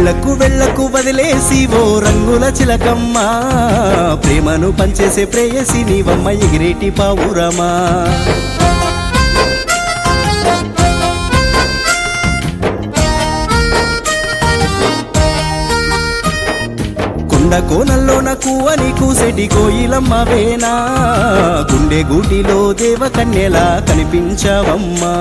వెళ్ళకు వెళ్ళకు వదిలేసి ఓ రంగుల చిలకమ్మ ప్రేమను పంచేసే ప్రేయసి నీవమ్మ ఎగిరేటి పావురమా కొండ కోనల్లోన కూవని కూసెటి కోయిలమ్మవేనా గుండె గూటిలో దేవకన్యలా కనిపించావమ్మా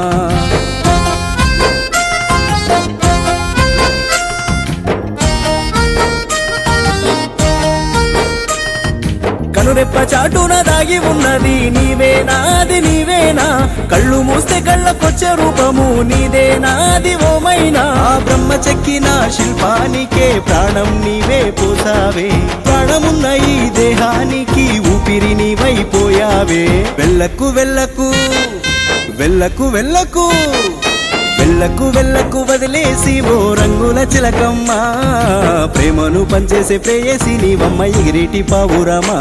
కనురెప్ప చాటున దాగి ఉన్నది నీవేనా అది నీవేనా కళ్ళు మూస్తే కళ్ళకొచ్చే రూపము నీదేనా అది ఓమైనా ఆ బ్రహ్మ చెక్కిన శిల్పానికే ప్రాణం నీవే పోసావే ప్రాణమున్న ఈ దేహానికి ఊపిరి నీవైపోయావే వెళ్ళకు వెళ్ళకు వెళ్ళకు వెళ్ళకు వెళ్ళకు వెళ్ళకు వదిలేసి ఓ రంగుల చిలకమ్మ ప్రేమను పంచేసే ప్రేయసి నీవమ్మ ఎగిరేటి పావురమా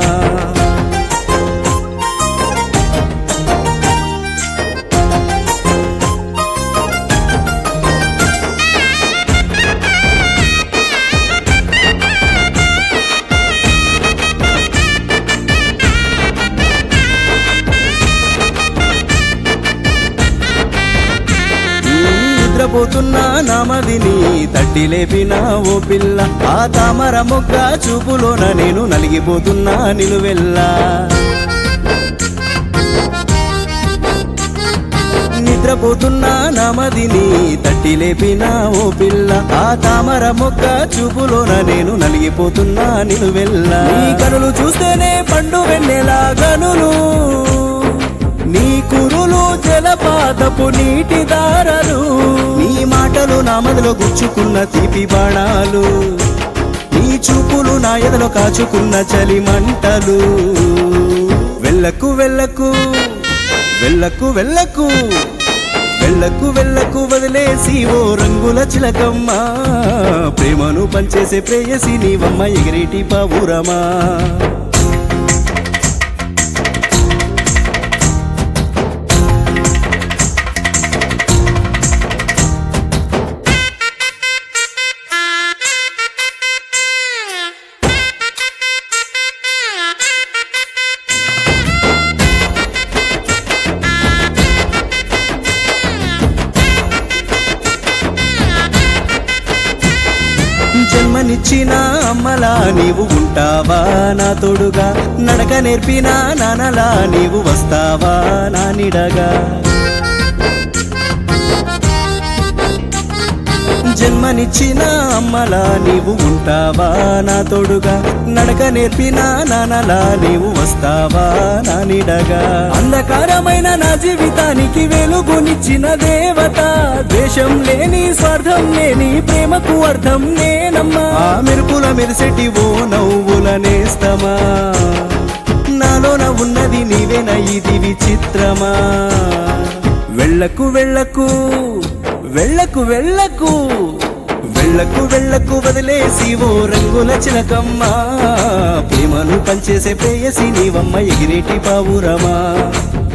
నిద్రపోతున్నా నామదిని తట్టి లేపినా ఓ పిల్ల ఆ తామర మొగ్గ చూపులోన నేను నలిగిపోతున్నా నిలువెల్లా నిద్రపోతున్నా నామదిని తట్టి లేపినా ఓ పిల్ల ఆ తామర మొగ్గ చూపులోన నేను నలిగిపోతున్నా నిలువెల్లా నీ కనులు చూస్తేనే పండు వెన్నెలా గనులు నీ కురులు జలపాతపు నీటి దారలు నీ మాటలు నా మదిలో గుచ్చుకున్న తీపి బాణాలు నీ చూపులు నా ఎదలో కాచుకున్న చలి మంటలు వెళ్ళకు వెళ్ళకు వెళ్ళకు వెళ్ళకు వెళ్ళకు వెళ్ళకు వదిలేసి ఓ రంగుల చిలకమ్మ ప్రేమను పంచేసే ప్రేయసి నీవమ్మ ఎగిరేటి పావురమా జన్మనిచ్చిన అమ్మలా నీవు ఉంటావా నా తోడుగా నడక నేర్పిన నాన్నలా నీవు వస్తావా నా నీడగా జన్మనిచ్చిన అమ్మలా నీవు ఉంటావా నా తోడుగా నడక నేర్పిన నాన్నలా నీవు వస్తావా నా నీడగా అంధకారమైన నా జీవితానికి వెలుగునిచ్చిన దేవత ద్వేషం లేని స్వార్థం లేని ప్రేమకు అర్థం నేనమ్మా ఆ మెరుపుల మెరిసెటి ఓ నవ్వుల నేస్తమా నాలోన ఉన్నది నీవేనా ఇది విచిత్రమా వెళ్ళకు వెళ్ళకు వెళ్ళకు వెళ్ళకు వెళ్ళకు వెళ్ళకు వదిలేసి ఓ రంగుల చిలకమ్మ ప్రేమను పంచేసే ప్రేయసి నీవమ్మ ఎగిరేటి పావురమా